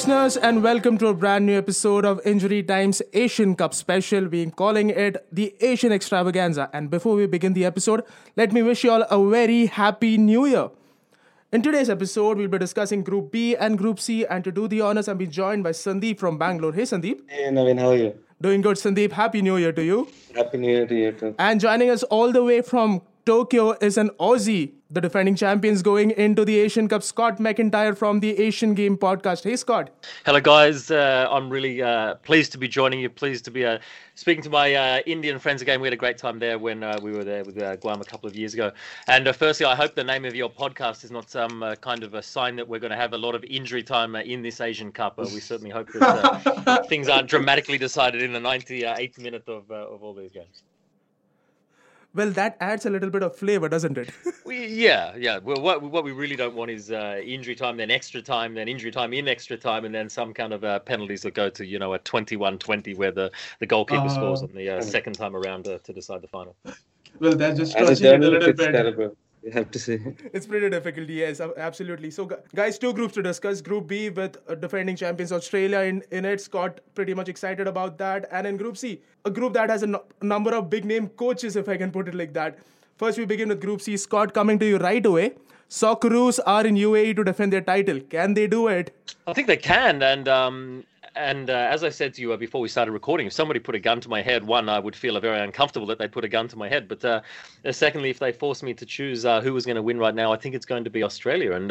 listeners, and welcome to a brand new episode of Injury Time's Asian Cup Special. We're calling it the Asian Extravaganza. And before we begin the episode, let me wish you all a very happy new year. In today's episode, we'll be discussing Group B and Group C. And to do the honors, I'm being joined by Sandeep from Bangalore. Hey, Sandeep. Hey Naveen, how are you? Doing good, Sandeep. Happy New Year to you. Happy New Year to you too. And joining us all the way from Tokyo is an Aussie, the defending champions going into the Asian Cup, Scott McIntyre from the Asian Game podcast. Hey, Scott. Hello, guys. I'm really pleased to be joining you. Pleased to be speaking to my Indian friends again. We had a great time there when we were there with Guam a couple of years ago. And firstly, I hope the name of your podcast is not some kind of a sign that we're going to have a lot of injury time in this Asian Cup. We certainly hope that things aren't dramatically decided in the 98th minute of all these games. Well, that adds a little bit of flavor, doesn't it? Yeah. Well, what we really don't want is injury time, then extra time, then injury time in extra time, and then some kind of penalties that go to, a 21-20 where the goalkeeper scores on the second time around to decide the final. Well, that's just As a stretching it a journalist, little it's bit. terrible. You have to say. It's pretty difficult, yes, absolutely. So, guys, two groups to discuss. Group B with defending champions Australia in it. Scott pretty much excited about that. And in Group C, a group that has a number of big-name coaches, if I can put it like that. First, we begin with Group C. Scott, coming to you right away. Socceroos are in UAE to defend their title. Can they do it? I think they can, and as I said to you before we started recording, if somebody put a gun to my head, one, I would feel very uncomfortable that they put a gun to my head. But secondly, if they forced me to choose who was going to win right now, I think it's going to be Australia. And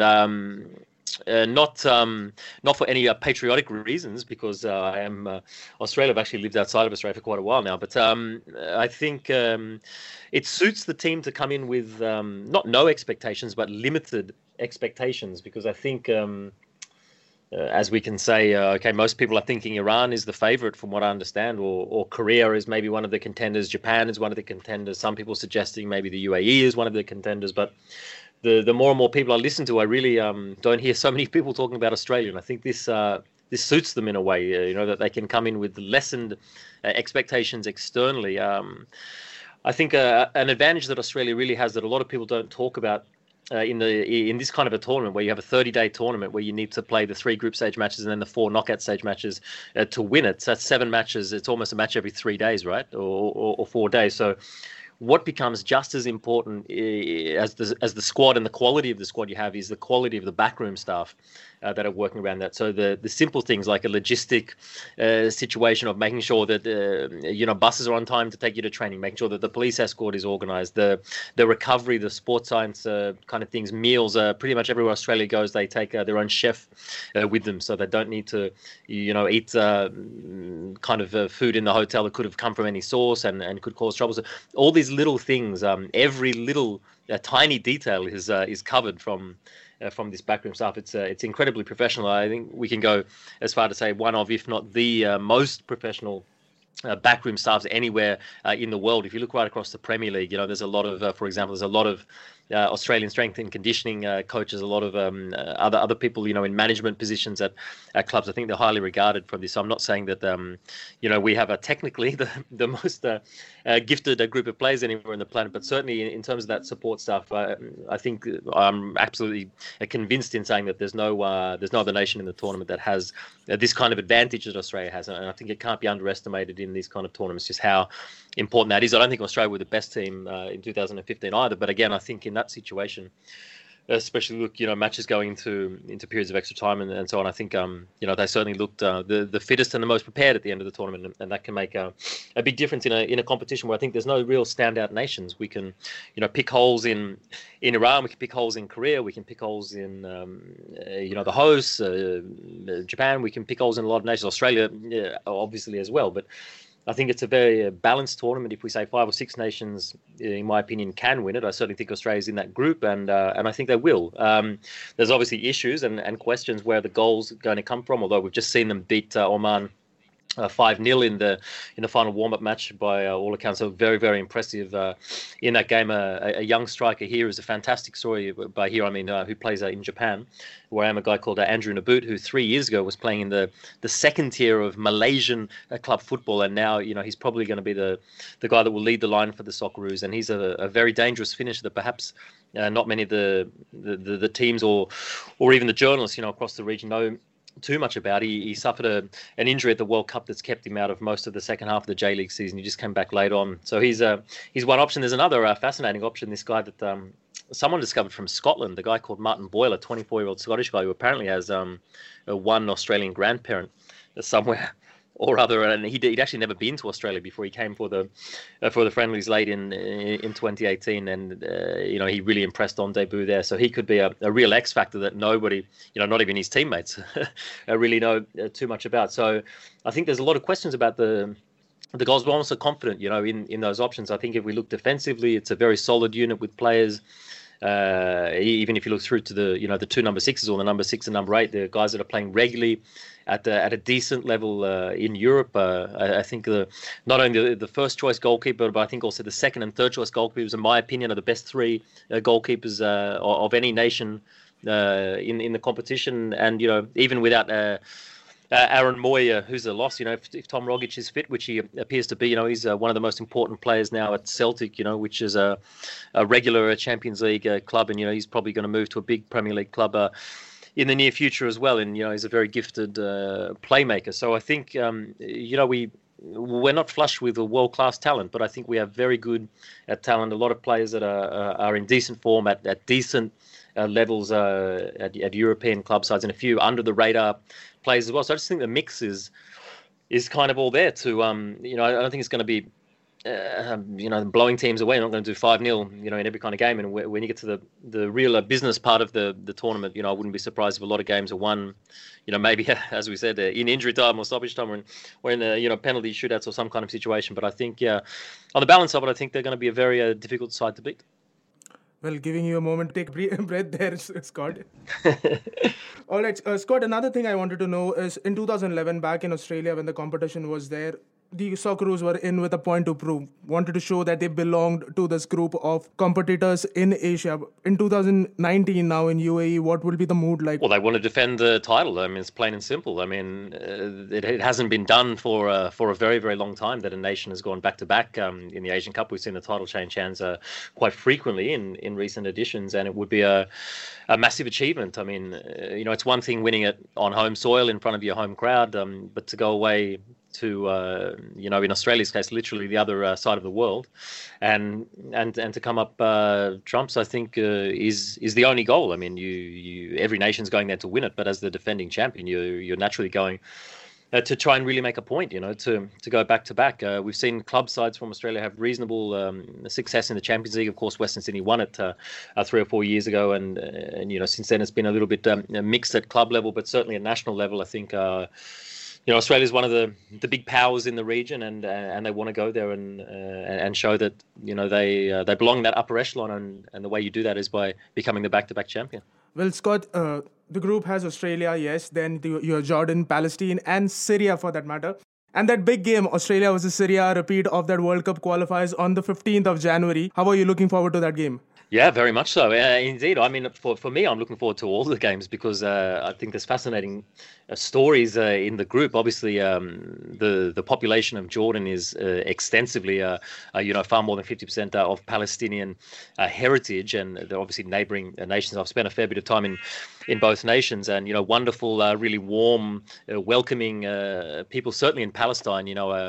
not for any patriotic reasons, because I am Australia. I've actually lived outside of Australia for quite a while now. But I think it suits the team to come in with not no expectations, but limited expectations, because I think. As we can say, most people are thinking Iran is the favorite from what I understand, or Korea is maybe one of the contenders, Japan is one of the contenders, some people suggesting maybe the UAE is one of the contenders, but the more and more people I listen to, I really don't hear so many people talking about Australia, and I think this suits them in a way, that they can come in with lessened expectations externally. I think an advantage that Australia really has that a lot of people don't talk about in this kind of a tournament, where you have a 30-day tournament where you need to play the 3 group stage matches and then the 4 knockout stage matches to win it. So that's 7 matches. It's almost a match every 3 days, right? Or 4 days. So what becomes just as important as the squad and the quality of the squad you have is the quality of the backroom staff that are working around that. So the simple things like a logistic situation of making sure that buses are on time to take you to training, making sure that the police escort is organised, the recovery, the sports science kind of things, meals. Pretty much everywhere Australia goes, they take their own chef with them, so they don't need to eat kind of food in the hotel that could have come from any source and could cause trouble. So all these little things, every little tiny detail is covered from this backroom staff. It's incredibly professional. I think we can go as far to say one of, if not the most professional backroom staffs anywhere in the world. If you look right across the Premier League, there's a lot of, for example, there's a lot of Australian strength and conditioning coaches, a lot of other people, in management positions at clubs. I think they're highly regarded from this. So I'm not saying that, we have technically the most gifted group of players anywhere on the planet, but certainly in terms of that support staff, I think I'm absolutely convinced in saying that there's no other nation in the tournament that has this kind of advantage that Australia has, and I think it can't be underestimated in these kind of tournaments just how important that is. I don't think Australia were the best team in 2015 either, but again, I think in that situation, especially matches going into periods of extra time and so on, I think they certainly looked the fittest and the most prepared at the end of the tournament, and that can make a big difference in a competition where I think there's no real standout nations. We can pick holes in Iran, we can pick holes in Korea, we can pick holes in the hosts, Japan, we can pick holes in a lot of nations, Australia obviously as well, but I think it's a very balanced tournament. If we say 5 or 6 nations, in my opinion, can win it, I certainly think Australia's in that group, and I think they will. There's obviously issues and questions where the goal's going to come from, although we've just seen them beat Oman 5-0 in the final warm-up match. By all accounts, so very, very impressive in that game. A young striker here is a fantastic story. By here I mean who plays in Japan, where I am, a guy called Andrew Nabut, who 3 years ago was playing in the second tier of Malaysian club football, and now he's probably going to be the guy that will lead the line for the Socceroos, and he's a very dangerous finisher that perhaps not many of the teams or even the journalists across the region know too much about. He suffered an injury at the World Cup that's kept him out of most of the second half of the J-League season. He just came back late on. So he's one option. There's another fascinating option, this guy that someone discovered from Scotland, the guy called Martin Boyle, a 24-year-old Scottish guy who apparently has one Australian grandparent somewhere or other, and he'd actually never been to Australia before he came for the friendlies late in 2018, and he really impressed on debut there. So he could be a real X factor that nobody, not even his teammates, really know too much about. So I think there's a lot of questions about the goals, but I'm also confident, in those options. I think if we look defensively, it's a very solid unit with players. Even if you look through to the two number sixes or the number 6 and number 8, the guys that are playing regularly at a decent level in Europe. I think not only the first choice goalkeeper, but I think also the second and third choice goalkeepers, in my opinion, are the best 3 goalkeepers of any nation in the competition. And even without Aaron Moy, who's a loss, if Tom Rogic is fit, which he appears to be, he's one of the most important players now at Celtic, which is a regular Champions League club, and he's probably going to move to a big Premier League club in the near future as well. And he's a very gifted playmaker. So I think we're not flush with a world-class talent, but I think we have very good talent. A lot of players that are in decent form at decent levels at European club sides, and a few under the radar players as well. So I just think the mix is kind of all there to I don't think it's going to be blowing teams away. You're not going to do 5-0 in every kind of game. And when you get to the real business part of the tournament, I wouldn't be surprised if a lot of games are won, maybe as we said, in injury time or stoppage time, or in penalty shootouts or some kind of situation. But I think on the balance of it, I think they're going to be a very difficult side to beat. Well, giving you a moment to take a breath there, Scott. All right, Scott, another thing I wanted to know is in 2011, back in Australia, when the competition was there, the Socceroos were in with a point to prove, wanted to show that they belonged to this group of competitors in Asia. In 2019, now in UAE, what will be the mood like? Well, they want to defend the title. I mean, it's plain and simple. I mean, it hasn't been done for a very, very long time that a nation has gone back to back in the Asian Cup. We've seen the title change hands quite frequently in recent editions, and it would be a massive achievement. I mean, it's one thing winning it on home soil in front of your home crowd, but to go away to in Australia's case, literally the other side of the world, and to come up trumps, I think is the only goal. I mean, you every nation's going there to win it, but as the defending champion, you're naturally going to try and really make a point, to go back to back. We've seen club sides from Australia have reasonable success in the Champions League. Of course, Western Sydney won it 3 or 4 years ago, and since then it's been a little bit mixed at club level, but certainly at national level, I think. Australia is one of the big powers in the region, and they want to go there and show that they belong in that upper echelon, and the way you do that is by becoming the back-to-back champion. Well, Scott, the group has Australia, yes, then you have Jordan, Palestine, and Syria for that matter. And that big game, Australia versus Syria, repeat of that World Cup qualifiers on the 15th of January. How are you looking forward to that game? Yeah, very much so. Indeed. I mean, for me, I'm looking forward to all the games because I think there's fascinating stories in the group. Obviously, the population of Jordan is extensively, far more than 50% of Palestinian heritage, and they're obviously neighbouring nations. I've spent a fair bit of time in both nations, and wonderful, really warm, welcoming people. Certainly in Palestine,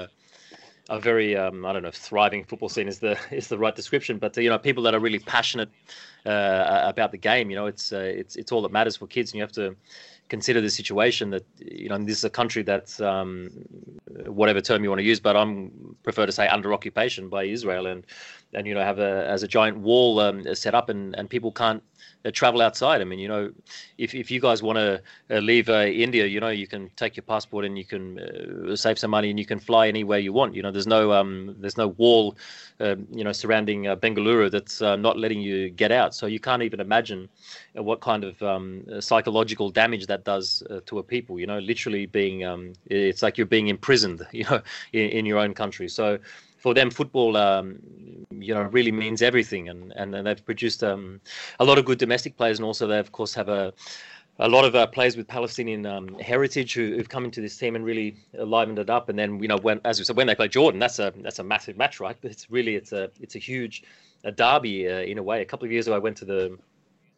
a very thriving football scene is the right description, but people that are really passionate about the game. It's all that matters for kids, and you have to consider the situation that this is a country that's whatever term you want to use, but I'm prefer to say under occupation by Israel, and have a giant wall set up, and people can't travel outside. I mean, if you guys want to leave India, you can take your passport and you can save some money and you can fly anywhere you want. There's no wall, surrounding Bengaluru that's not letting you get out. So you can't even imagine what kind of psychological damage that does to a people. Literally being, it's like you're being imprisoned, in your own country. So for them, football, really means everything, and they've produced a lot of good domestic players, and also they of course have a lot of players with Palestinian heritage who've come into this team and really livened it up. And then when they play Jordan, that's a massive match, right? But it's a huge derby in a way. A couple of years ago, I went to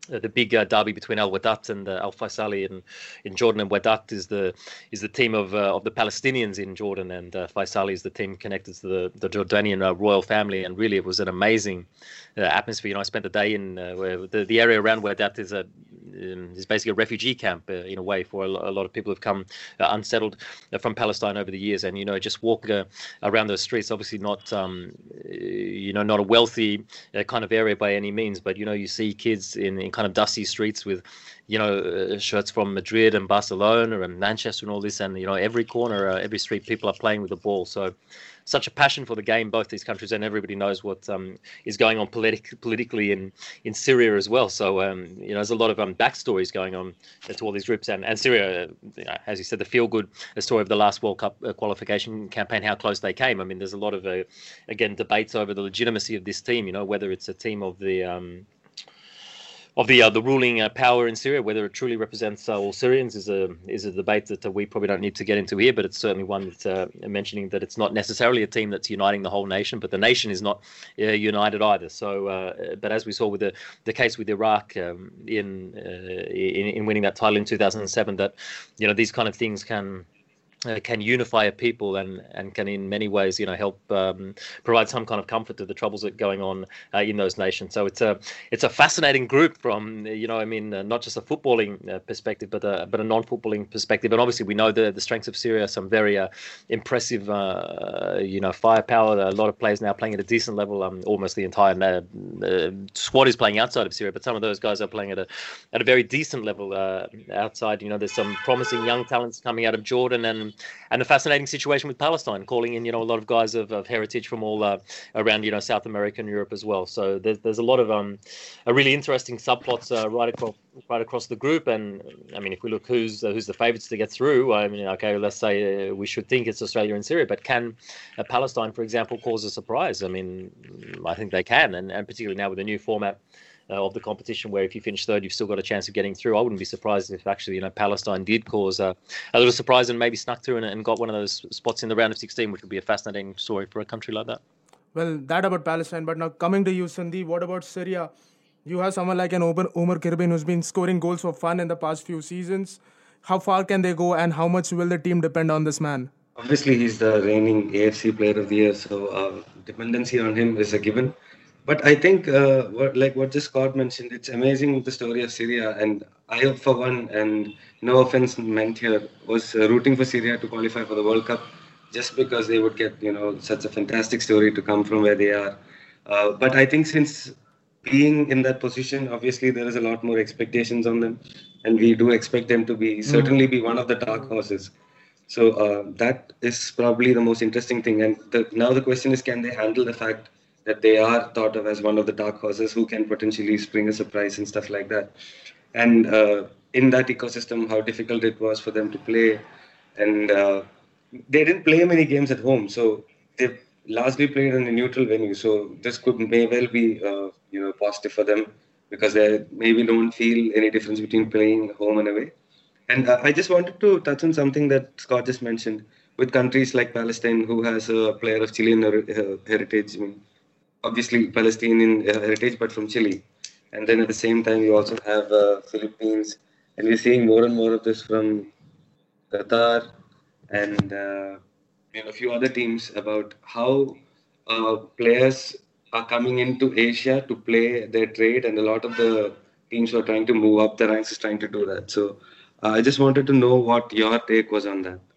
the big derby between Al Wadat and Al Faisali in Jordan, and Wadat is the team of the Palestinians in Jordan, and Faisali is the team connected to the Jordanian royal family. And really, it was an amazing atmosphere. I spent the day in where the area around Wadat is basically a refugee camp in a way for a lot of people who've come unsettled from Palestine over the years. And just walk around those streets, obviously not not a wealthy kind of area by any means, but you see kids in kind of dusty streets with shirts from Madrid and Barcelona and Manchester and all this, and every corner, every street, people are playing with the ball. So such a passion for the game, both these countries, and everybody knows what is going on politically in Syria as well. So there's a lot of backstories going on to all these groups, and Syria, as you said, the feel-good story of the last World Cup qualification campaign, how close they came. I mean, there's a lot of again debates over the legitimacy of this team. Whether it's a team of the ruling power in Syria, whether it truly represents all Syrians is a debate that we probably don't need to get into here, but it's certainly one that's mentioning that it's not necessarily a team that's uniting the whole nation, but the nation is not united either. So, but as we saw with the case with Iraq in winning that title in 2007, that these kind of things can unify a people and can in many ways help provide some kind of comfort to the troubles that are going on in those nations. So it's a fascinating group from not just a footballing perspective but a non-footballing perspective. And obviously we know the strengths of Syria, some very impressive firepower. A lot of players now playing at a decent level. Almost the entire squad is playing outside of Syria, but some of those guys are playing at a very decent level outside. There's some promising young talents coming out of Jordan, and the fascinating situation with Palestine, calling in a lot of guys of heritage from all around South America and Europe as well. So there's a lot of a really interesting subplots right across the group. And I mean, if we look who's the favourites to get through, I mean, okay, let's say we should think it's Australia and Syria, but can Palestine, for example, cause a surprise? I mean, I think they can, and particularly now with the new format of the competition, where if you finish third, you've still got a chance of getting through. I wouldn't be surprised if actually, Palestine did cause a little surprise and maybe snuck through and got one of those spots in the round of 16, which would be a fascinating story for a country like that. Well, that about Palestine, but now coming to you, Sandeep, what about Syria? You have someone like an Omar Kirbin who's been scoring goals for fun in the past few seasons. How far can they go, and how much will the team depend on this man? Obviously, he's the reigning AFC Player of the Year, so dependency on him is a given. But I think, what just Scott mentioned, it's amazing the story of Syria. And I, for one, and no offense meant here, was rooting for Syria to qualify for the World Cup just because they would get, such a fantastic story to come from where they are. But I think since being in that position, obviously there is a lot more expectations on them. And we do expect them to certainly be one of the dark horses. So that is probably the most interesting thing. And now the question is, can they handle the fact that they are thought of as one of the dark horses who can potentially spring a surprise and stuff like that. And in that ecosystem, how difficult it was for them to play. And they didn't play many games at home, so they largely played in a neutral venue. So this may well be positive for them, because they maybe don't feel any difference between playing home and away. And I just wanted to touch on something that Scott just mentioned with countries like Palestine, who has a player of Chilean heritage. I mean, obviously Palestinian heritage, but from Chile. And then at the same time, you also have Philippines. And we're seeing more and more of this from Qatar and a few other teams, about how players are coming into Asia to play their trade. And a lot of the teams who are trying to move up the ranks is trying to do that. So I just wanted to know what your take was on that.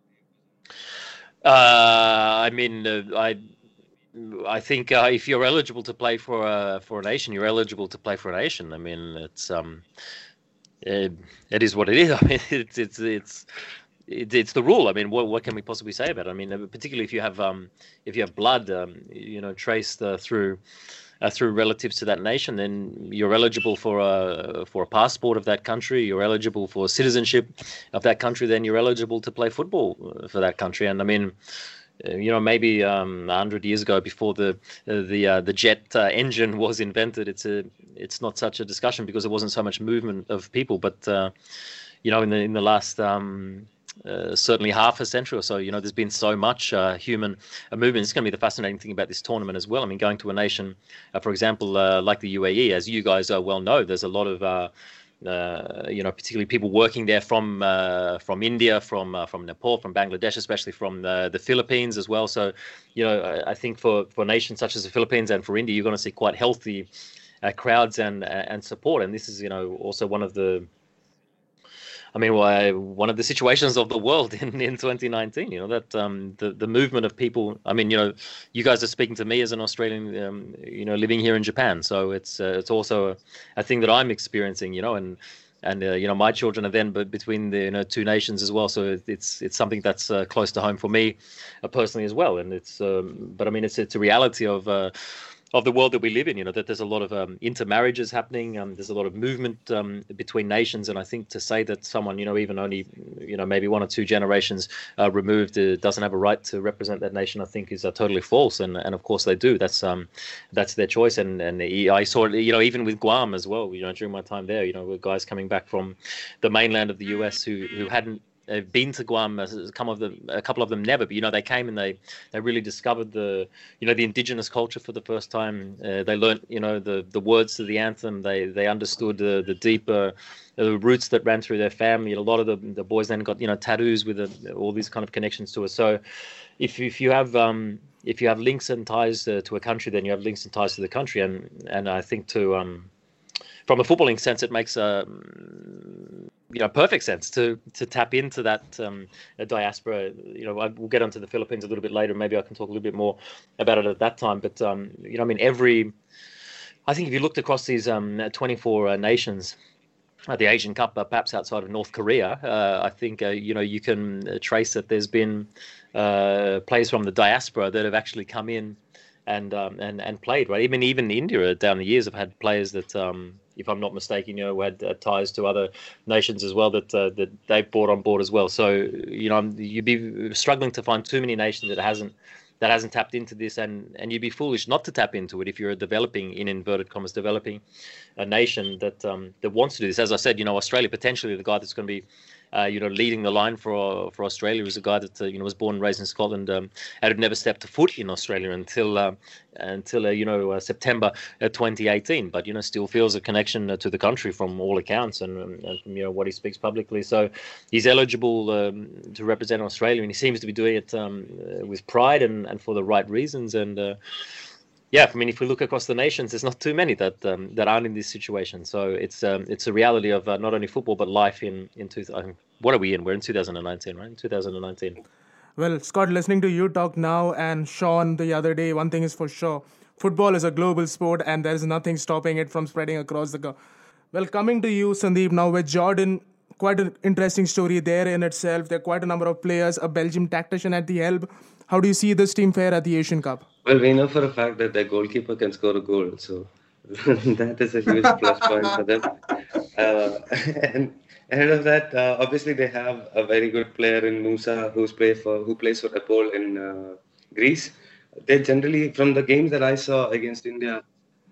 I think if you're eligible to play for a nation, you're eligible to play for a nation. I mean, it is what it is. I mean, it's the rule. I mean, what can we possibly say about it? I mean, particularly if you have blood, traced through relatives to that nation, then you're eligible for a passport of that country. You're eligible for citizenship of that country. Then you're eligible to play football for that country. And I mean, maybe 100 years ago, before the jet engine was invented, it's not such a discussion because there wasn't so much movement of people. But in the last certainly half a century or so. There's been so much human movement. It's going to be the fascinating thing about this tournament as well. I mean, going to a nation, for example, like the UAE, as you guys well know, there's a lot of particularly people working there from India, from Nepal, from Bangladesh, especially from the Philippines as well. So, I think for nations such as the Philippines and for India, you're going to see quite healthy crowds and support. And this is, also one of the situations of the world in 2019, that the movement of people. I mean, you guys are speaking to me as an Australian, living here in Japan. So it's also a thing that I'm experiencing, and my children are then between the two nations as well. So it's something that's close to home for me personally as well. And it's but I mean it's a reality of the world that we live in, that there's a lot of intermarriages happening. There's a lot of movement between nations. And I think to say that someone, even only, maybe one or two generations removed doesn't have a right to represent that nation, I think is totally false. And of course they do. That's their choice. And I saw it, even with Guam as well, during my time there, with guys coming back from the mainland of the US who hadn't been to Guam. A couple of them never, but they came and they really discovered the indigenous culture for the first time. They learnt the words to the anthem. They understood the deeper roots that ran through their family. A lot of the boys then got tattoos with all these kind of connections to it. So if you have links and ties to a country, then you have links and ties to the country. And I think from a footballing sense, it makes perfect sense to tap into that diaspora. We'll get onto the Philippines a little bit later. Maybe I can talk a little bit more about it at that time. But I think if you looked across these 24 nations, the Asian Cup, perhaps outside of North Korea, I think you can trace that there's been players from the diaspora that have actually come in and played, right? Even India down the years have had players that, if I'm not mistaken, who had ties to other nations as well that they've brought on board as well. So you'd be struggling to find too many nations that hasn't tapped into this, and you'd be foolish not to tap into it if you're developing, in inverted commas, developing a nation that wants to do this. As I said, Australia potentially the guy that's going to be leading the line for Australia is a guy that was born and raised in Scotland and had never stepped a foot in Australia until September 2018, but still feels a connection to the country from all accounts and from what he speaks publicly. So he's eligible to represent Australia, and he seems to be doing it with pride and for the right reasons. And if we look across the nations, there's not too many that aren't in this situation. So it's a reality of not only football but life in what are we in? We're in 2019, right? 2019. Well, Scott, listening to you talk now and Sean the other day, one thing is for sure: football is a global sport, and there is nothing stopping it from spreading across the. Well, coming to you, Sandeep, now with Jordan. Quite an interesting story there in itself. There are quite a number of players, a Belgium tactician at the helm. How do you see this team fare at the Asian Cup? Well, we know for a fact that the goalkeeper can score a goal, so that is a huge plus point for them. And ahead of that, obviously they have a very good player in Musa who plays for Apol in Greece. They generally, from the games that I saw against India,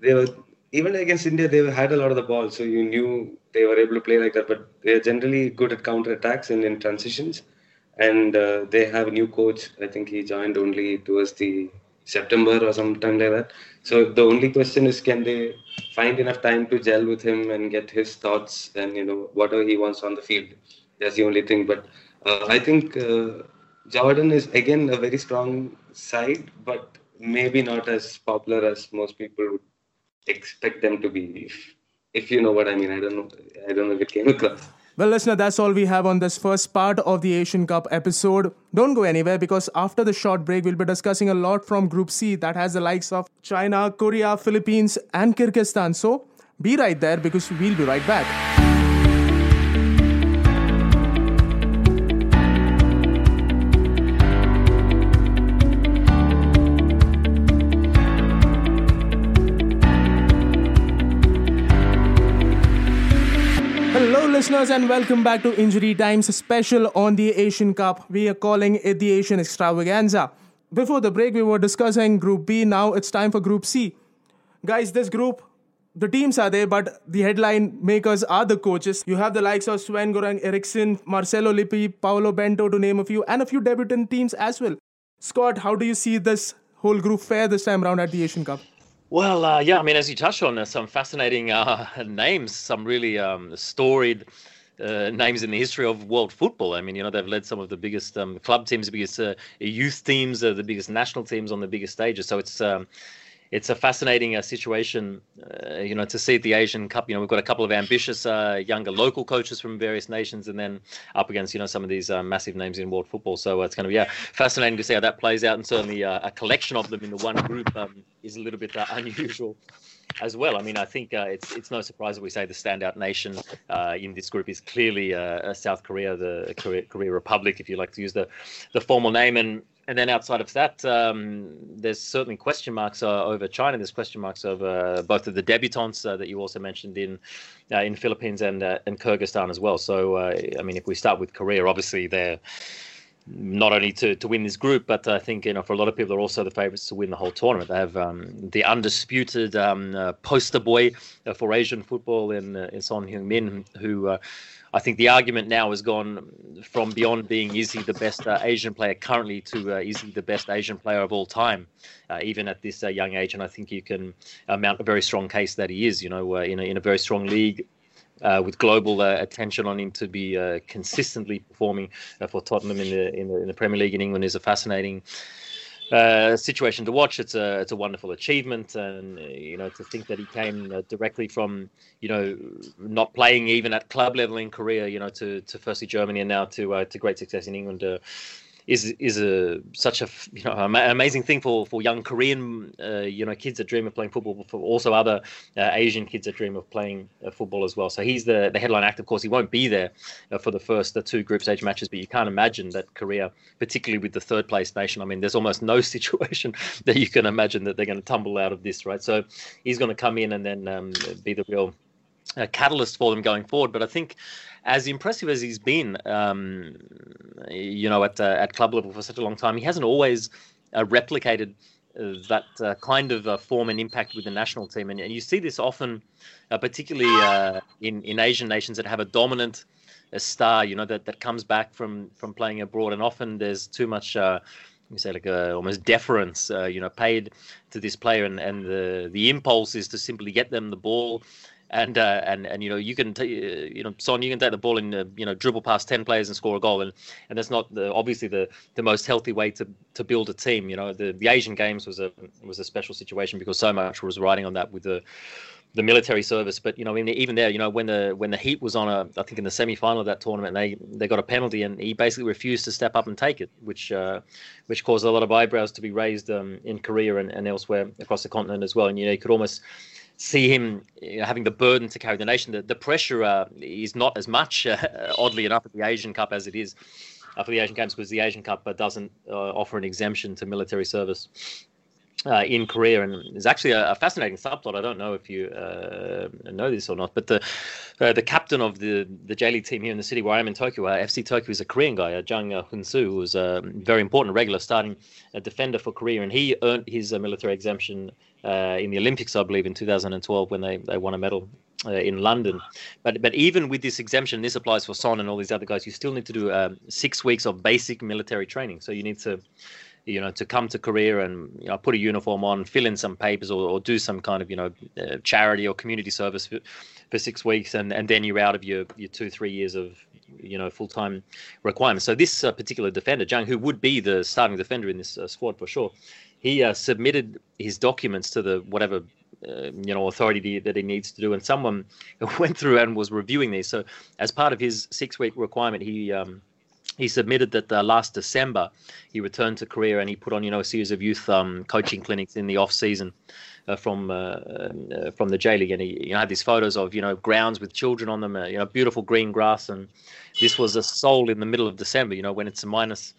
they had a lot of the ball, so you knew they were able to play like that. But they're generally good at counter attacks and in transitions. And they have a new coach. I think he joined only towards the September or sometime like that. So the only question is, can they find enough time to gel with him and get his thoughts and whatever he wants on the field? That's the only thing. But I think Jordan is again a very strong side, but maybe not as popular as most people would expect them to be. If you know what I mean. I don't know if it came across. Well, listener, that's all we have on this first part of the Asian Cup episode. Don't go anywhere, because after the short break, we'll be discussing a lot from Group C that has the likes of China, Korea, Philippines, and Kyrgyzstan. So be right there, because we'll be right back. Listeners, and welcome back to Injury Times special on the Asian Cup. We are calling it the Asian Extravaganza. Before the break, we were discussing Group B. Now it's time for Group C. Guys, this group, the teams are there, but the headline makers are the coaches. You have the likes of Sven Goran Eriksson, Marcelo Lippi, Paolo Bento, to name a few, and a few debutant teams as well. Scott, how do you see this whole group fare this time around at the Asian Cup? Well, yeah, I mean, as you touched on, some fascinating names, some really storied names in the history of world football. I mean, they've led some of the biggest club teams, the biggest youth teams, the biggest national teams on the biggest stages. So it's a fascinating situation, to see at the Asian Cup. We've got a couple of ambitious younger local coaches from various nations, and then up against, some of these massive names in world football. So it's going to be fascinating to see how that plays out. And certainly a collection of them in the one group is a little bit unusual as well. I mean, I think it's no surprise that we say the standout nation in this group is clearly South Korea, the Korea Republic, if you like to use the formal name. And then outside of that, there's certainly question marks over China. There's question marks over both of the debutants that you also mentioned in Philippines and Kyrgyzstan as well. So, I mean, if we start with Korea, obviously they're not only to win this group, but I think, for a lot of people, they're also the favourites to win the whole tournament. They have the undisputed poster boy for Asian football in Son Heung-min, who I think the argument now has gone from beyond being is he the best Asian player currently to is he the best Asian player of all time, even at this young age. And I think you can mount a very strong case that he is, in a very strong league. With global attention on him to be consistently performing for Tottenham in the Premier League in England is a fascinating situation to watch. It's a wonderful achievement, and to think that he came directly from not playing even at club level in Korea, to firstly Germany and now to great success in England. Is such a amazing thing for young Korean kids that dream of playing football, but for also other Asian kids that dream of playing football as well. So he's the headline act. Of course, he won't be there for the first two group stage matches, but you can't imagine that Korea, particularly with the third place nation, I mean, there's almost no situation that you can imagine that they're going to tumble out of this, right? So he's going to come in and then be the real catalyst for them going forward. But I think, as impressive as he's been, at club level for such a long time, he hasn't always replicated that kind of form and impact with the national team. And you see this often, particularly in Asian nations that have a dominant star, that comes back from playing abroad. And often there's too much, almost deference, paid to this player. And the impulse is to simply get them the ball. And you can Son, you can take the ball and dribble past 10 players and score a goal, and that's not obviously the most healthy way to build a team. The Asian Games was a special situation because so much was riding on that with the military service. But even there, when the heat was on, I think in the semi-final of that tournament, they got a penalty, and he basically refused to step up and take it, which caused a lot of eyebrows to be raised in Korea and elsewhere across the continent as well. And you could almost see him having the burden to carry the nation. The pressure is not as much, oddly enough, at the Asian Cup as it is for the Asian Games, because the Asian Cup doesn't offer an exemption to military service in Korea. And there's actually a fascinating subplot. I don't know if you know this or not, but the captain of the J-League team here in the city where I am in Tokyo, FC Tokyo, is a Korean guy, Jang Hoon-soo, who was a very important regular starting defender for Korea, and he earned his military exemption in the Olympics, I believe, in 2012 when they won a medal in London. But even with this exemption, this applies for Son and all these other guys, you still need to do 6 weeks of basic military training. So you need to to come to Korea and put a uniform on, fill in some papers, or do some kind of charity or community service for 6 weeks, and then you're out of your 2-3 years of full-time requirements. So this particular defender, Jang, who would be the starting defender in this squad for sure, he submitted his documents to the whatever authority that he needs to do, and someone went through and was reviewing these. So as part of his 6-week requirement, he submitted that last December he returned to Korea and he put on a series of youth coaching clinics in the off season from the J-League, and he had these photos of grounds with children on them, beautiful green grass, and this was a Seoul in the middle of December, when it's minus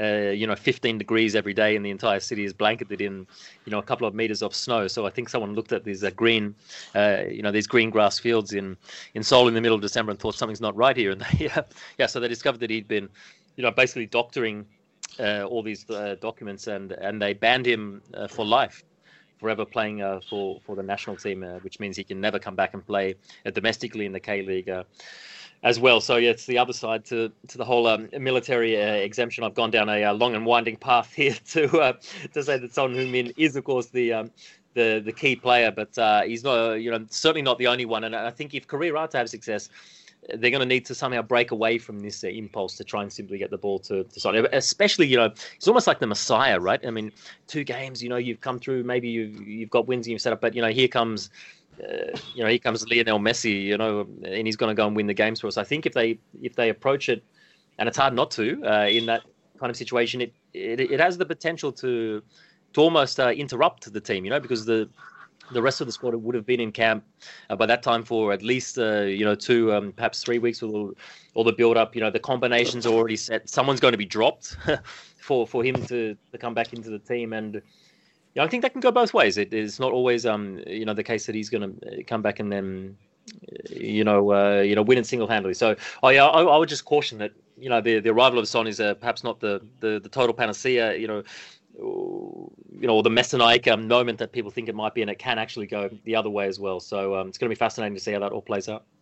15 degrees every day and the entire city is blanketed in a couple of meters of snow. So I think someone looked at these green these green grass fields in Seoul in the middle of December and thought something's not right here, and so they discovered that he'd been basically doctoring all these documents, and they banned him for life forever playing for the national team, which means he can never come back and play domestically in the K-League as well. So yeah, it's the other side to the whole military exemption. I've gone down a long and winding path here to say that Son Heung-min is, of course, the key player, but he's not, certainly not the only one. And I think if Korea are to have success, they're going to need to somehow break away from this impulse to try and simply get the ball to Son. Especially, it's almost like the Messiah, right? I mean, 2 games, you've come through, maybe you've got wins and you've set up, but here comes Lionel Messi, and he's going to go and win the games for us. I think if they approach it, and it's hard not to, in that kind of situation, it has the potential to almost interrupt the team, because the rest of the squad would have been in camp by that time for at least 2, perhaps 3 weeks with all the build up. The combinations are already set. Someone's going to be dropped for him to come back into the team, and I think that can go both ways. It's not always the case that he's going to come back and then win it single-handedly. So I would just caution that the arrival of Son is perhaps not the total panacea, or the Messianic moment that people think it might be, and it can actually go the other way as well. So it's going to be fascinating to see how that all plays out.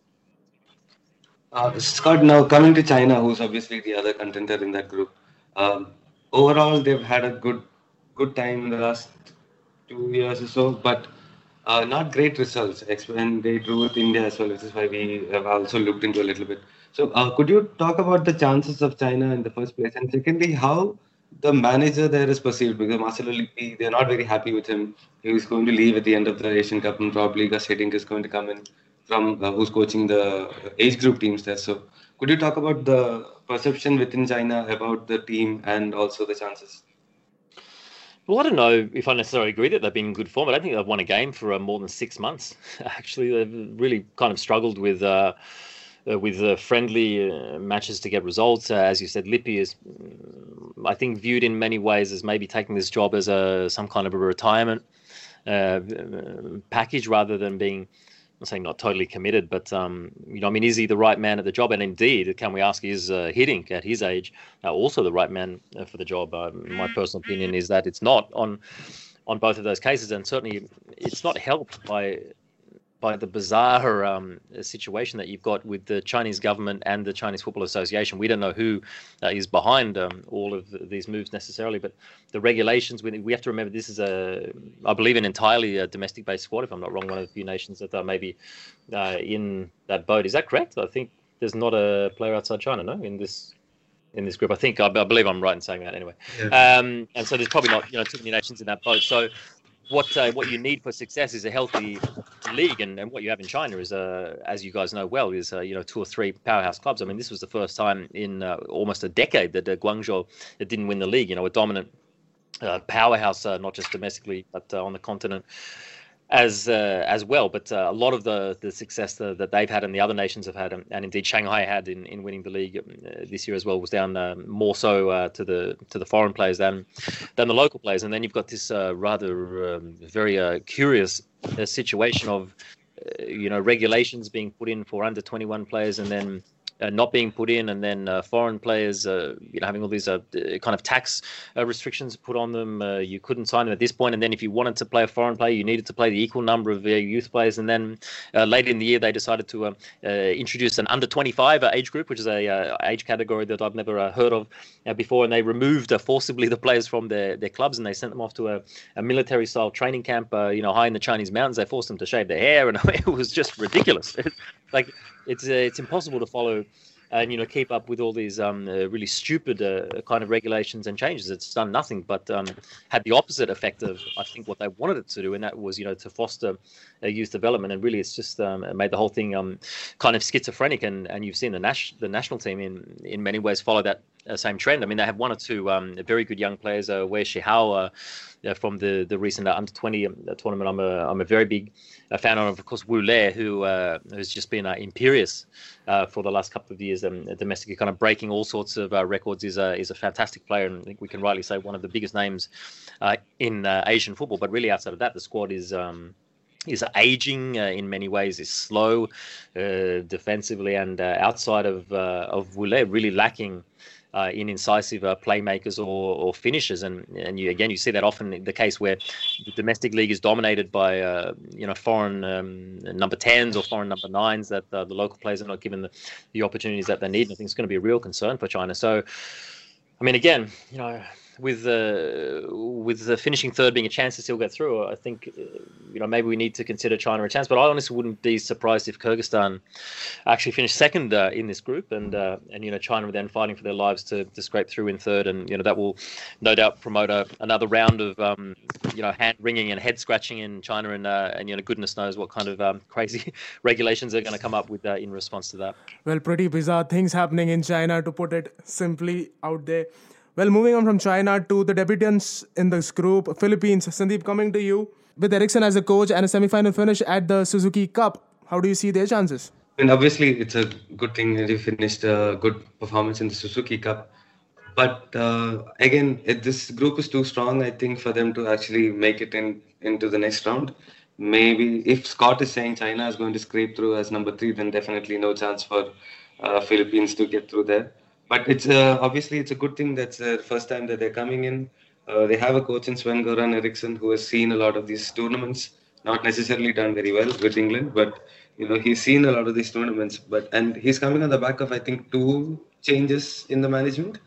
Scott, now coming to China, who's obviously the other contender in that group. Overall, they've had a good time in the last 2 years or so, but not great results. When they drew with India as well, which is why we have also looked into a little bit. So could you talk about the chances of China in the first place? And secondly, how the manager there is perceived? Because Marcelo Lippi, they're not very happy with him. He was going to leave at the end of the Asian Cup, and probably Gus Hiddink is going to come in from who's coaching the age group teams there. So could you talk about the perception within China about the team and also the chances? Well, I don't know if I necessarily agree that they've been in good form. I don't think they've won a game for more than 6 months. Actually, they've really kind of struggled with friendly matches to get results. As you said, Lippi is, I think, viewed in many ways as maybe taking this job as some kind of a retirement package rather than being, I'm saying not totally committed, but is he the right man at the job? And indeed, can we ask, is Hiddink at his age also the right man for the job? My personal opinion is that it's not on both of those cases, and certainly it's not helped by the bizarre situation that you've got with the Chinese government and the Chinese Football Association. We don't know who is behind all of these moves necessarily, but the regulations, we have to remember this is I believe, an entirely domestic-based squad, if I'm not wrong, one of the few nations that are maybe in that boat. Is that correct? I think there's not a player outside China, no, in this group. I believe I'm right in saying that anyway. Yeah. And so there's probably not too many nations in that boat. So what you need for success is a healthy league, and what you have in China is, as you guys know well, is 2 or 3 powerhouse clubs. I mean, this was the first time in almost a decade that Guangzhou didn't win the league. A dominant powerhouse, not just domestically but on the continent as well. But a lot of the success that they've had and the other nations have had, and indeed Shanghai had in winning the league this year as well, was down more so to the foreign players than the local players. And then you've got this rather very curious situation of regulations being put in for under 21 players and then not being put in, and then foreign players having all these kind of tax restrictions put on them. You couldn't sign them at this point, and then if you wanted to play a foreign player, you needed to play the equal number of youth players. And then later in the year, they decided to introduce an under 25 age group, which is a age category that I've never heard of before, and they removed forcibly the players from their clubs, and they sent them off to a military-style training camp high in the Chinese mountains. They forced them to shave their hair, and it was just ridiculous. It's impossible to follow and keep up with all these really stupid kind of regulations and changes. It's done nothing but had the opposite effect of, I think, what they wanted it to do, and that was to foster youth development. And really, it's just made the whole thing kind of schizophrenic. And you've seen the national team in many ways follow that same trend. I mean, they have 1 or 2 very good young players. Wei Shihao from the recent under 20 tournament. I'm a very big fan of course, Wu Le, who has just been imperious for the last couple of years, domestically, kind of breaking all sorts of records. Is a fantastic player, and I think we can rightly say one of the biggest names in Asian football. But really, outside of that, the squad is aging in many ways, is slow defensively, and outside of Wu Le, really lacking in incisive playmakers or finishers, and you see that often the case where the domestic league is dominated by foreign number 10s or foreign number 9s, that the local players are not given the opportunities that they need. And I think it's going to be a real concern for China. So, I mean, again, with the finishing third being a chance to still get through, I think maybe we need to consider China a chance. But I honestly wouldn't be surprised if Kyrgyzstan actually finished second in this group, and China were then fighting for their lives to scrape through in third, and that will no doubt promote another round of hand wringing and head scratching in China, and goodness knows what kind of crazy regulations they're going to come up with in response to that. Well, pretty bizarre things happening in China, to put it simply, out there. Well, moving on from China to the debutants in this group, Philippines. Sandeep, coming to you. With Ericsson as a coach and a semi-final finish at the Suzuki Cup, how do you see their chances? And obviously, it's a good thing that you finished a good performance in the Suzuki Cup. But again, this group is too strong, I think, for them to actually make it into the next round. Maybe if Scott is saying China is going to scrape through as number 3, then definitely no chance for Philippines to get through there. But it's obviously it's a good thing that's the first time that they're coming in. They have a coach in Sven-Göran Eriksson who has seen a lot of these tournaments, not necessarily done very well with England, but he's seen a lot of these tournaments. And he's coming on the back of, I think, 2 changes in the management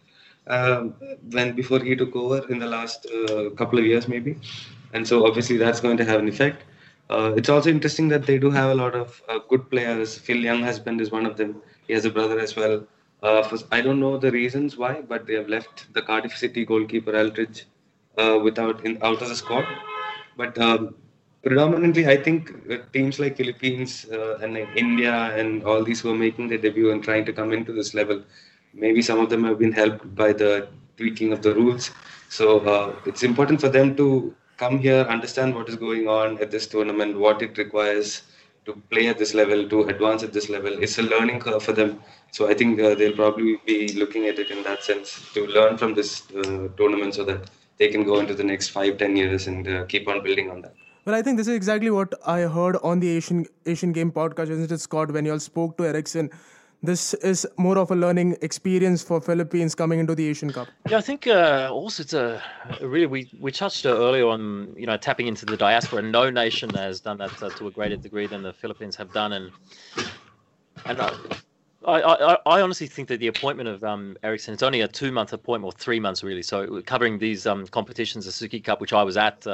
before he took over in the last couple of years maybe. And so obviously that's going to have an effect. It's also interesting that they do have a lot of good players. Phil Younghusband is one of them. He has a brother as well. I don't know the reasons why, but they have left the Cardiff City goalkeeper Aldridge out of the squad. But predominantly, I think teams like Philippines and like India and all these who are making their debut and trying to come into this level, maybe some of them have been helped by the tweaking of the rules. So it's important for them to come here, understand what is going on at this tournament, what it requires to play at this level, to advance at this level. It's a learning curve for them. So I think they'll probably be looking at it in that sense, to learn from this tournament so that they can go into the next 5-10 years and keep on building on that. Well, I think this is exactly what I heard on the Asian Game podcast, isn't it, Scott, when you all spoke to Ericsson. This is more of a learning experience for Philippines coming into the Asian Cup. Yeah, I think also it's really, we touched earlier on, tapping into the diaspora. No nation has done that to a greater degree than the Philippines have done. And I honestly think that the appointment of Ericsson, it's only a 2-month appointment, or 3 months really. So covering these competitions, the Suzuki Cup, which I was at,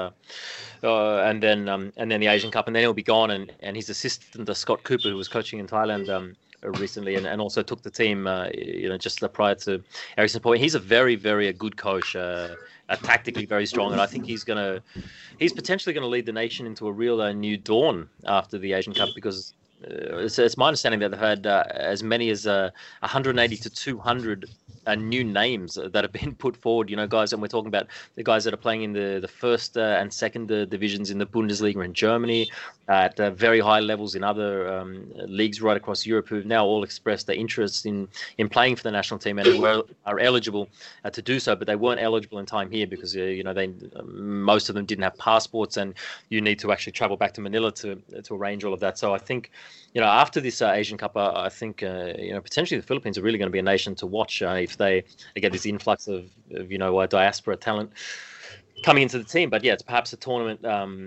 and then the Asian Cup, and then he'll be gone. And his assistant, Scott Cooper, who was coaching in Thailand recently, and also took the team, just prior to Ericsson's point. He's a very, very good coach, tactically very strong, and I think he's potentially going to lead the nation into a real new dawn after the Asian Cup, because it's my understanding that they've had as many as 180 to 200 new names that have been put forward, guys, and we're talking about the guys that are playing in the first and second divisions in the Bundesliga in Germany, at very high levels in other leagues right across Europe, who've now all expressed their interest in playing for the national team and who are eligible to do so, but they weren't eligible in time here because most of them didn't have passports, and you need to actually travel back to Manila to arrange all of that. So I think after this Asian Cup, I think potentially the Philippines are really going to be a nation to watch if they get this influx of diaspora talent coming into the team. But yeah, it's perhaps a tournament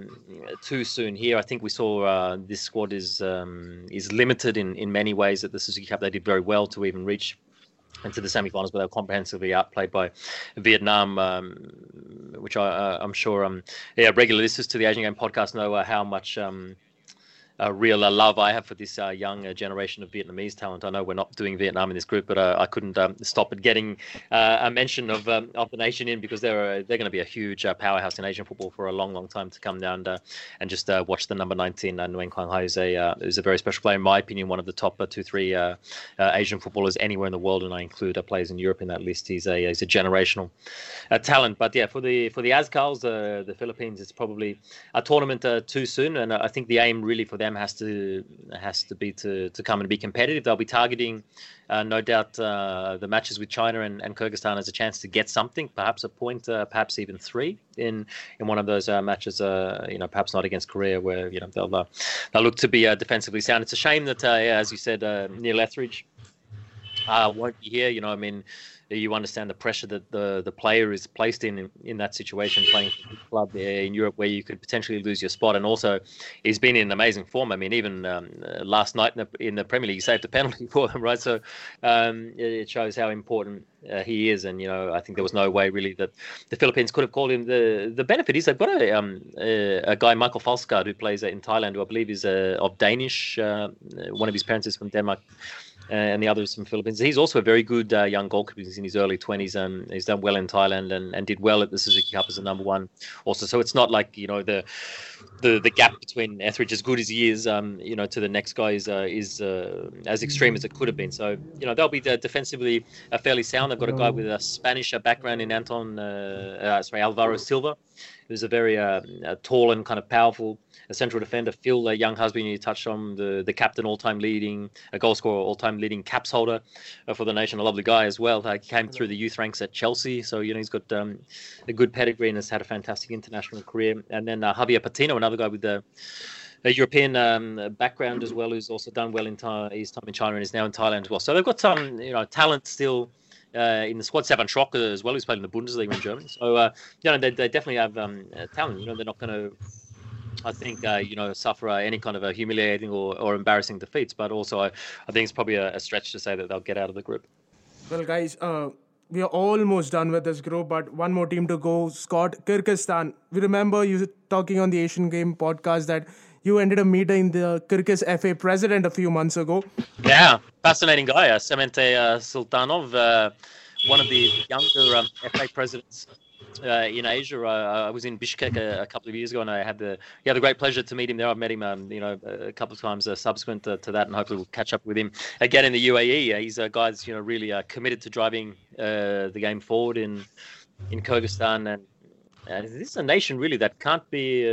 too soon here. I think we saw this squad is limited in many ways at the Suzuki Cup. They did very well to even reach into the semi-finals, but they were comprehensively outplayed by Vietnam, which I'm sure regular listeners to the Asian Game podcast know how much real love I have for this young generation of Vietnamese talent. I know we're not doing Vietnam in this group, but I couldn't stop at getting a mention of the nation in, because they're going to be a huge powerhouse in Asian football for a long, long time to come down. And just watch the number 19, Nguyen Quang Hai, who's a very special player, in my opinion, one of the top 2-3 Asian footballers anywhere in the world, and I include players in Europe in that list. He's a generational talent. But yeah, for the ASCALs, the Philippines, it's probably a tournament too soon, and I think the aim really for them has to be to come and be competitive. They'll be targeting, no doubt, the matches with China and Kyrgyzstan as a chance to get something, perhaps a point, perhaps even 3 in one of those matches. Perhaps not against Korea, where they'll look to be defensively sound. It's a shame that, as you said, Neil Etheridge won't be here. you understand the pressure that the player is placed in that situation, playing for a club in Europe where you could potentially lose your spot. And also, he's been in amazing form. I mean, even last night in the Premier League, he saved a penalty for them, right? So it shows how important he is. And I think there was no way really that the Philippines could have called him. The benefit is they've got a guy, Michael Falskard, who plays in Thailand, who I believe is of Danish. One of his parents is from Denmark. And the other is from Philippines. He's also a very good young goalkeeper. He's in his early 20s, and he's done well in Thailand and did well at the Suzuki Cup as a number one also. So it's not like, the gap between Etheridge, as good as he is, to the next guy is as extreme as it could have been. So, they'll be defensively fairly sound. They've got a guy with a Spanish background in Alvaro Silva, who's a very tall and kind of powerful central defender. Phil Younghusband, you touched on, the captain, all-time leading, a goal scorer, all-time leading caps holder for the nation, a lovely guy as well. He came through the youth ranks at Chelsea, so he's got a good pedigree and has had a fantastic international career. And then Javier Patino, another guy with a European background as well, who's also done well in his time in China and is now in Thailand as well. So they've got some talent still in the squad. Saban Schrock as well, who's played in the Bundesliga in Germany. So they definitely have talent. They're not going to, I think, suffer any kind of a humiliating or embarrassing defeats. But also, I think it's probably a stretch to say that they'll get out of the group. Well, guys, we are almost done with this group, but one more team to go. Scott, Kyrgyzstan. We remember you talking on the Asian Game podcast that you ended up meeting the Kyrgyz FA president a few months ago. Yeah, fascinating guy, Semente Sultanov, one of the younger FA presidents in Asia. I was in Bishkek a couple of years ago, and I had the great pleasure to meet him there. I've met him, a couple of times subsequent to that, and hopefully we'll catch up with him again in the UAE. He's a guy that's really committed to driving the game forward in Kyrgyzstan, and this is a nation really that can't be,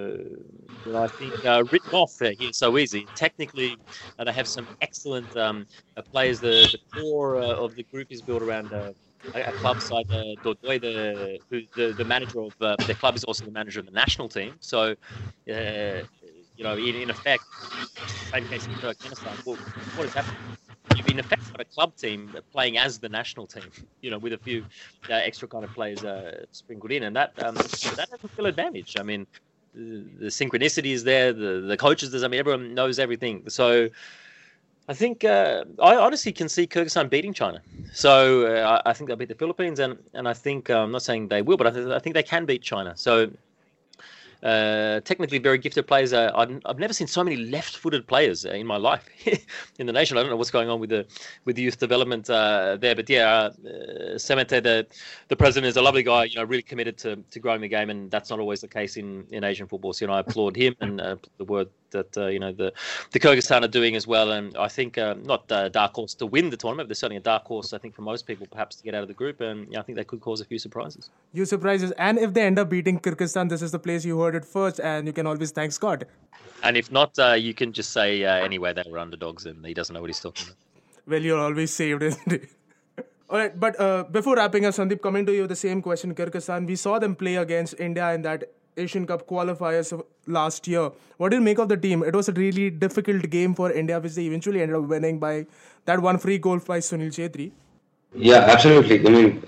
I think, written off here so easy. Technically, they have some excellent players. The core of the group is built around a club side, Dordoy, the manager of the club is also the manager of the national team. So, in effect, same case in Turkmenistan. Well, what has happened? You've in effect got a club team playing as the national team, with a few extra kind of players sprinkled in, and that has a real advantage. I mean, the synchronicity is there, the coaches, everyone knows everything. So I think I honestly can see Kyrgyzstan beating China. So I think they'll beat the Philippines, and I think, I'm not saying they will, but I think they can beat China. So technically very gifted players. I've never seen so many left-footed players in my life in the nation. I don't know what's going on with the youth development there, but Semente, the president, is a lovely guy. Really committed to growing the game, and that's not always the case in Asian football. So I applaud him and the work that the Kyrgyzstan are doing as well. And I think not a dark horse to win the tournament, but they're certainly a dark horse, I think, for most people perhaps to get out of the group. And I think they could cause a few surprises. And if they end up beating Kyrgyzstan, this is the place you heard it first, and you can always thank Scott. And if not, you can just say anyway they were underdogs, and he doesn't know what he's talking about. Well, you're always saved, isn't it? All right, but before wrapping up, Sandeep, coming to you, the same question. Kyrgyzstan, we saw them play against India in that Asian Cup qualifiers last year. What do you make of the team? It was a really difficult game for India, which they eventually ended up winning by that one free goal by Sunil Chhetri. Yeah, absolutely. I mean,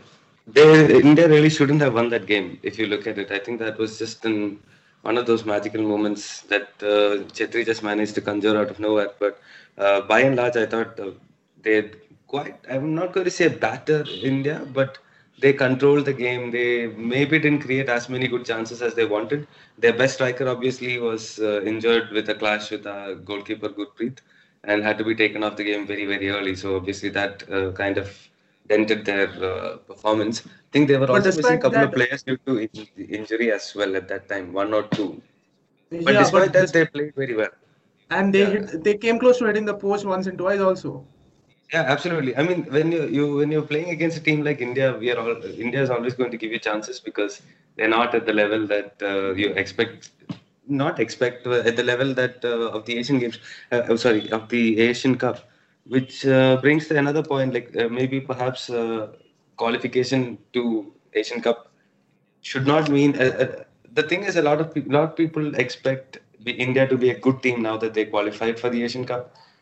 India really shouldn't have won that game. If you look at it, I think that was just one of those magical moments that Chhetri just managed to conjure out of nowhere. But by and large, I thought they had I'm not going to say batter India, but they controlled the game. They maybe didn't create as many good chances as they wanted. Their best striker obviously was injured with a clash with goalkeeper Gurpreet and had to be taken off the game very, very early. So obviously that kind of dented their performance. I think they were also missing a couple of players due to injury as well at that time, one or two. But despite that, they played very well. And they came close to hitting the post once and twice also. Yeah, absolutely. I mean, when you're playing against a team like India, India is always going to give you chances because they're not at the level that you expect. Not expect at the level that of the Asian Games. Of the Asian Cup, which brings to another point. Like maybe perhaps qualification to Asian Cup should not mean. The thing is, a lot of people expect India to be a good team now that they qualified for the Asian Cup.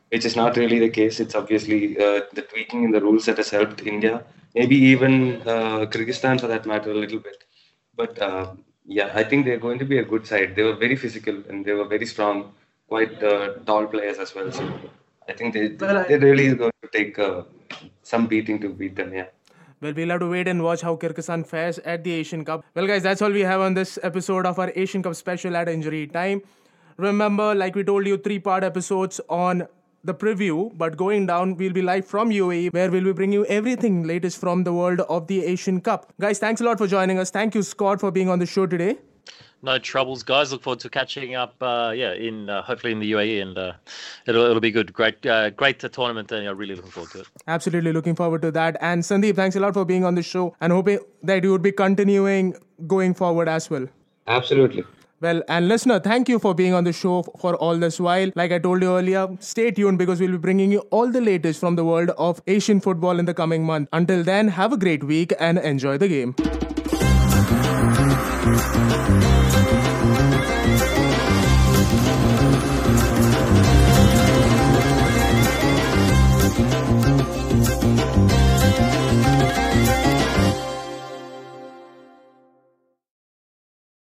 which is not really the case. It's obviously the tweaking in the rules that has helped India, maybe even Kyrgyzstan for that matter, a little bit. But yeah, I think they're going to be a good side. They were very physical and they were very strong, quite tall players as well. So I think they really going to take some beating to beat them. Yeah. Well, we'll have to wait and watch how Kyrgyzstan fares at the Asian Cup. Well, guys, that's all we have on this episode of our Asian Cup special at Injury Time. Remember, like we told you, 3-part episodes on the preview, but going down, we'll be live from UAE, where we'll be bringing you everything latest from the world of the Asian Cup. Guys, thanks a lot for joining us. Thank you, Scott, for being on the show today. No troubles, guys. Look forward to catching up. Hopefully in the UAE, and it'll be good. Great tournament, and really looking forward to it. Absolutely looking forward to that. And Sandeep, thanks a lot for being on the show, and hoping that you would be continuing going forward as well. Absolutely. Well, and listener, thank you for being on the show for all this while. Like I told you earlier, stay tuned because we'll be bringing you all the latest from the world of Asian football in the coming month. Until then, have a great week and enjoy the game.